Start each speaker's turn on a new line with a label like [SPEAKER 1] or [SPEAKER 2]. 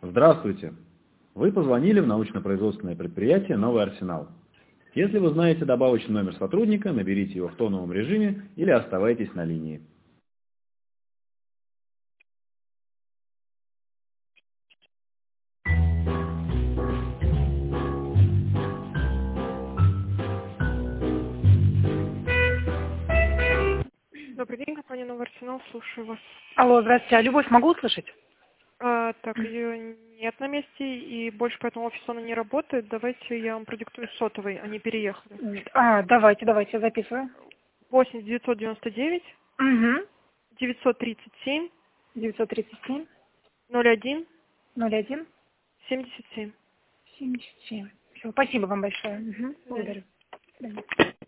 [SPEAKER 1] Здравствуйте! Вы позвонили в научно-производственное предприятие «Новый Арсенал». Если вы знаете добавочный номер сотрудника, наберите его в тоновом режиме или оставайтесь на линии.
[SPEAKER 2] Добрый день, компания «Новый Арсенал», слушаю вас.
[SPEAKER 3] Алло, здравствуйте. А Любовь могу услышать?
[SPEAKER 2] Так, ее нет на месте, и больше по этому офису она не работает. Давайте я вам продиктую сотовый, они переехали.
[SPEAKER 3] Давайте, я записываю.
[SPEAKER 2] 8 999
[SPEAKER 3] Угу.
[SPEAKER 2] 937
[SPEAKER 3] 937
[SPEAKER 2] 01
[SPEAKER 3] 01
[SPEAKER 2] 77.
[SPEAKER 3] 77. Все, спасибо вам большое. Угу.
[SPEAKER 2] До свидания.
[SPEAKER 3] Благодарю. До свидания.